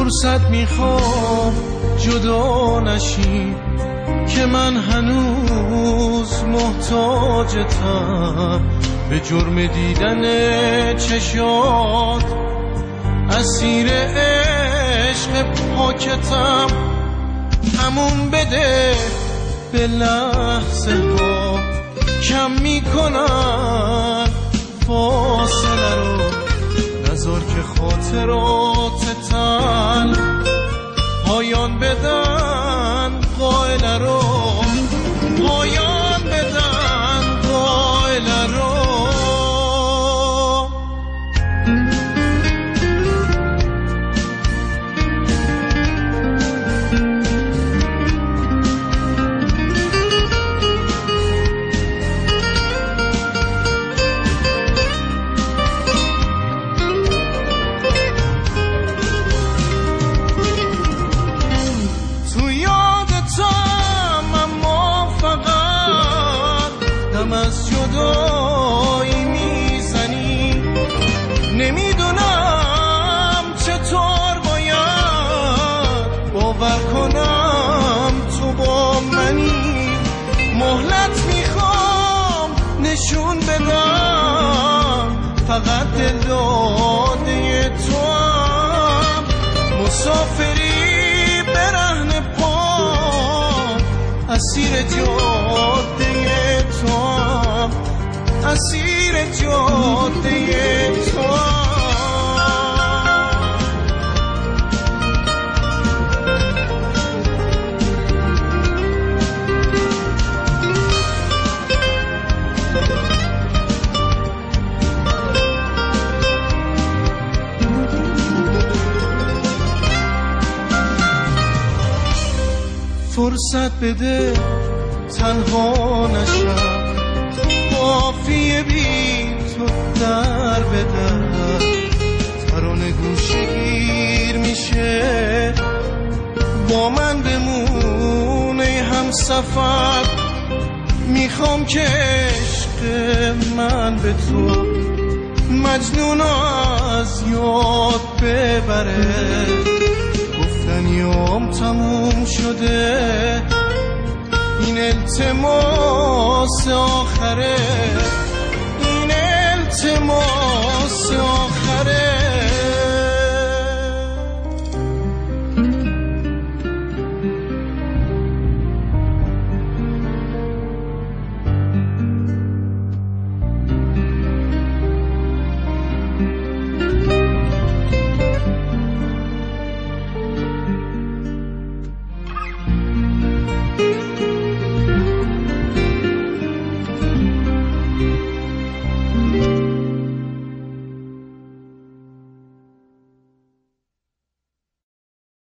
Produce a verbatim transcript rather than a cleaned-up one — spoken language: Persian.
فرصت میخوام جدا نشیم که من هنوز محتاجتم، به جرم دیدن چشات اسیر عشق پاکتم. امون بده به لحظه ها کم میکنن فاصله رو، نذار که خاطرات تن پایان بدن قائله رو، پایان بدن قائله رو. از جدایی میزنی، نمیدونم چطور باید باور کنم تو با منی. مهلت میخوام نشون بدم فقط دل داده تو هم، مسافری برهن پا اسیر جاده تو هم، اسیر جاده تو هم. فرصت بده تنها نشم، قافیه بی تو در بدر، ترانه گوشه گیر میشه با من بمونه هم سفر. میخوام که عشق من به تو مجنون از یاد ببره، گفتنیام تموم شده این التماس آخره، این التماس آخره.